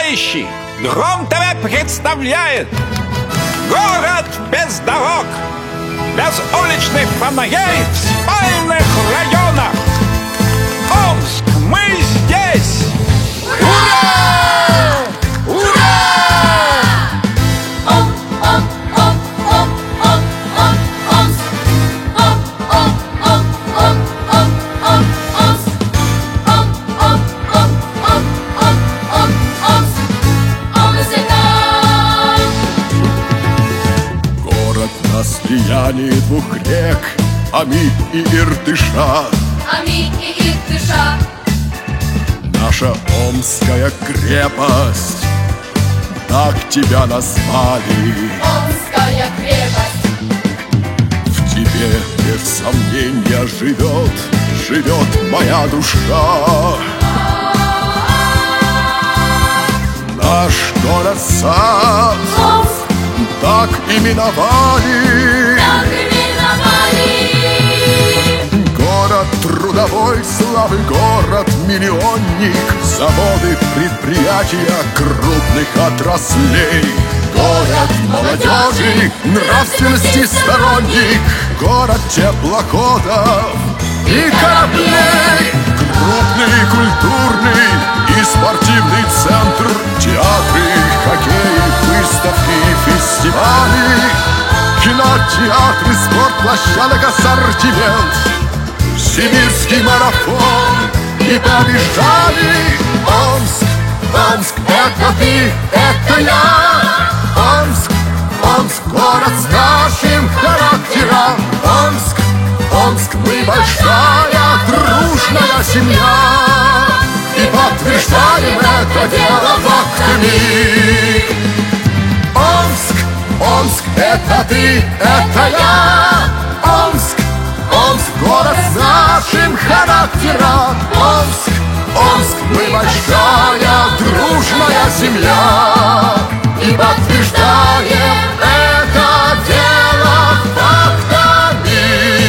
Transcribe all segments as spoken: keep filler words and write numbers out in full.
товарищи! Гром ТВ представляет город без дорог, без уличных фонарей в спальных районах. Омск, мы здесь! Ура! Ура! Ом, ом, ом, ом, ом, ом, Омск. Ом, ом, ом, ом, ом, ом, Омск. Ом, ом, ом, ом, ом, ом, Омск. Омск это город на слиянии двух рек, Оми и Иртыша. Оми и Иртыша. Наша Омская крепость, так тебя назвали. Омская крепость. В тебе без сомнения живет, живет моя душа. Наш город-сад Омск. так именовали. Так именовали. Город трудовой славы, город-миллионник, заводы, предприятия крупных отраслей. Город молодежи, нравственности сторонник, город теплоходов и кораблей. Крупный культурный и спортивный центр, театры, хоккей, выставки, фестивали, кинотеатры, спортплощадок, ассортимент, сибирский марафон и побежали. Омск, Омск, это ты, это я. Омск, Омск, город с нашим характером. Омск, Омск, мы большая дружная семья, и подтверждаем это дело фактами. Омск, Омск, это ты, это я. Омск, Омск, город с нашим характером. Омск, Омск, мы большая дружная семья, и подтверждаем это дело фактами.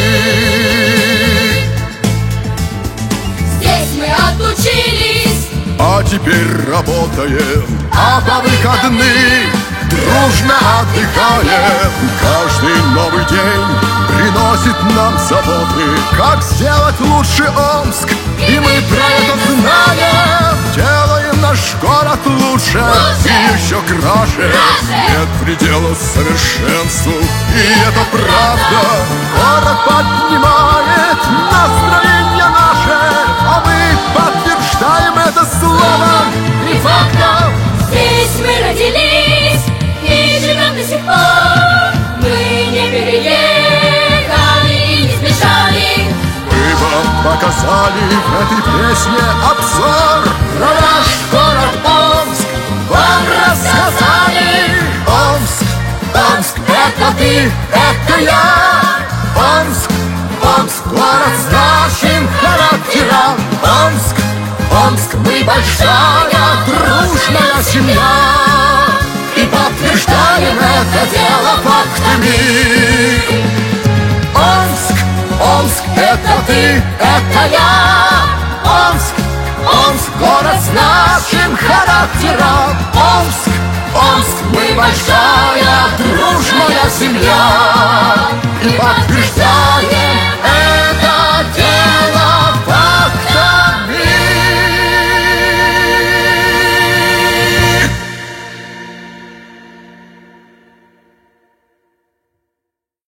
Здесь мы отучились, А теперь работаем, а по выходным дружно отдыхаем. Каждый новый день приносит нам заботы, как сделать лучше Омск, и мы про это знаем. Делаем наш город лучше, Лучше! и еще краше. Краше! Нет предела совершенству, и это правда. Город поднимает настроение наше, а мы подтверждаем это словом и фактом. здесь мы родились и живем до сих пор. Мы не переехали и не сбежали. Мы вам показали в этой песне обзор на наш город Омск, вам рассказали. Омск, Омск, это ты, это я. Омск, Омск, город с нашим характером. Омск, Омск, мы большая дружная семья, и подтверждаем это дело фактами. Омск, Омск, это ты, это я. Омск, Омск, город с нашим характером. Омск, Омск, мы большая дружная семья, и подтверждаем